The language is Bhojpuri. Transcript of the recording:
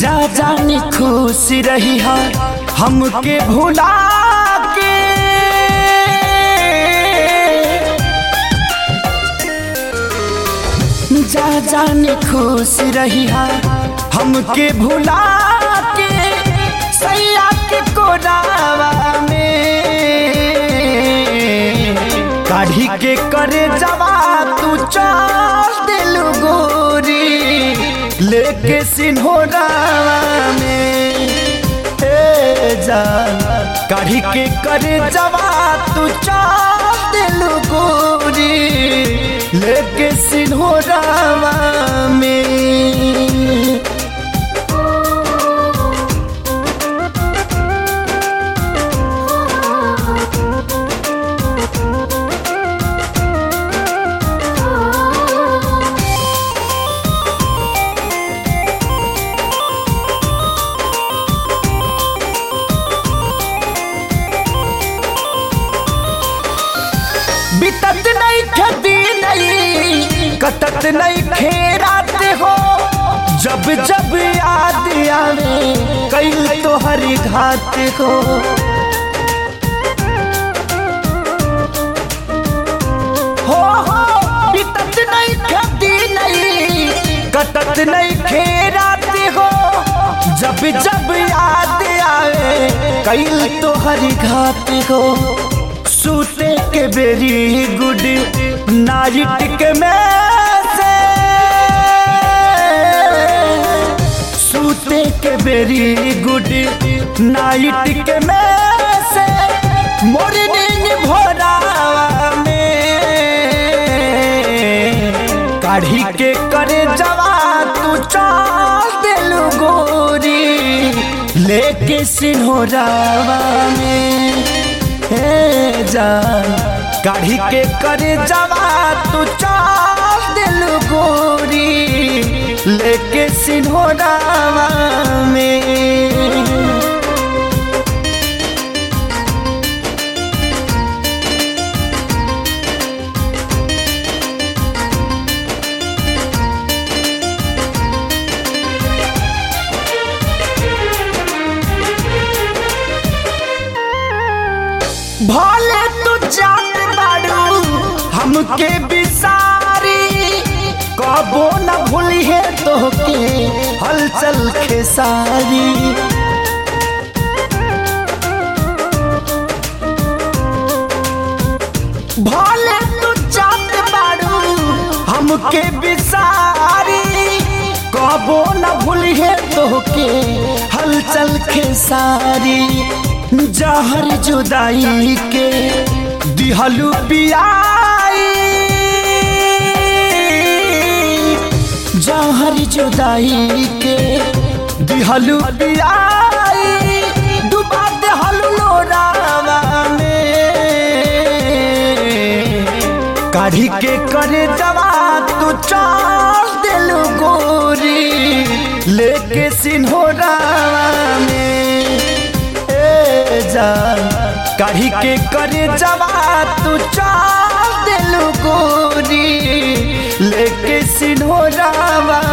जा जानी खुश रही है हमके भुला के, जा जानी खुश रही है हमके भुला के, सैया के कोरावा में काढ़ी के करे जवा तू चल दिलु गोरी लेके सिन्होरावा में। जा काढ़ी के करे जवा तू चल दिलु गोरी लेके सिन्होरावा में। बितत नहीं खेती नहीं कटत नहीं खेरात हो, जब जब याद आवे कई तो हरी घात हो। हो बितत नहीं खेती नहीं कटत नहीं खेरात हो, जब जब याद आवे कई तो हरी घात हो। सूते के बेरी गुड नाइट के में से, सूते के बेरी गुड नाइट के में से, मॉर्निंग भोरावा में काढ़ी के करे जवा तू चल दिलु गोरी लेके सिन्होरावा में। जा काढ़ी के करे जवा तू चल दिलु गोरी लेके सिन्होरावा में। भले तू जात बाड़ू हमके बिसारी, कबो न भूली है तोहके हलचल खेसारी। भले तू जात बाड़ू हमके बिसारी, कबो न भूली है तोहके हलचल खेसारी। जहर जुदाई के दिहलु पियाई, जहर जुदाई के दिहलु पियाई, डुबा देहलु लोरावा में काढ़ी के करे जवा तू चल दिलु गोरी लेके सिन्होरावा में। काढ़ी के करे जवा तू चल दिलु गोरी लेके सिन्होरावा